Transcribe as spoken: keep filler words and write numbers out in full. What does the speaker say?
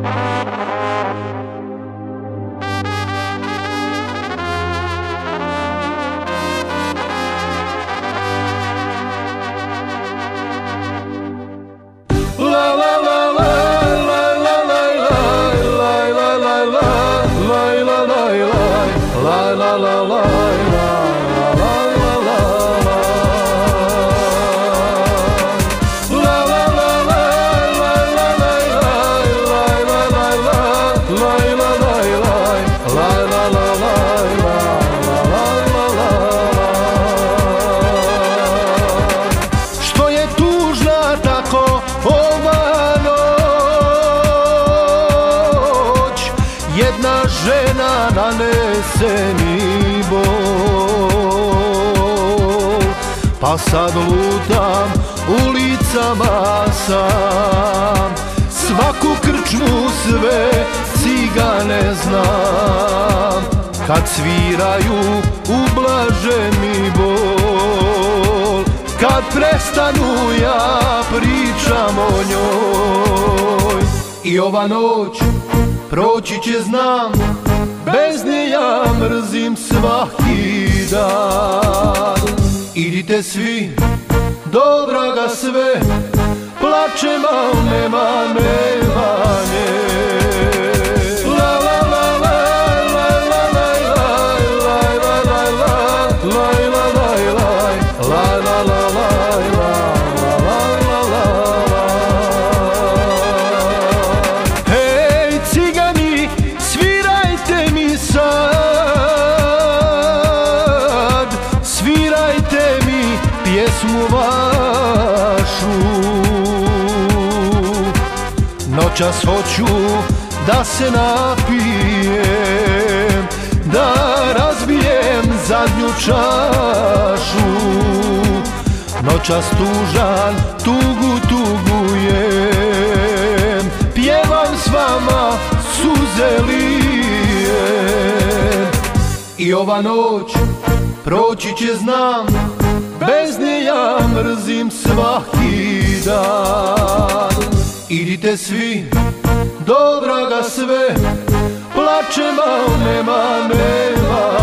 Što je tužna tako ova noć, jedna žena nanese mi bol, pa sad lutam ulicama sam, svaku krčmu sve cigane znam, kad sviraju ublaže mi bol, kad prestanu ja pričam o njoj. I ova noć proći će znam, bez nje ja mrzim svaki dan. Idite svi, dobra ga sve, plačem al nema, nema nje. Hej cigani, svirajte mi sad, svirajte mi pjesmu vašu. Noćas hoću da se napijem, da razbijem zadnju čašu. Noćas tužan, tugu tugujem, pjevam s vama, suze lijem. I ova noć proći će znam, bez nje ja mrzim svaki dan. Idite svi, dobra ga sve, plačem al nema, nema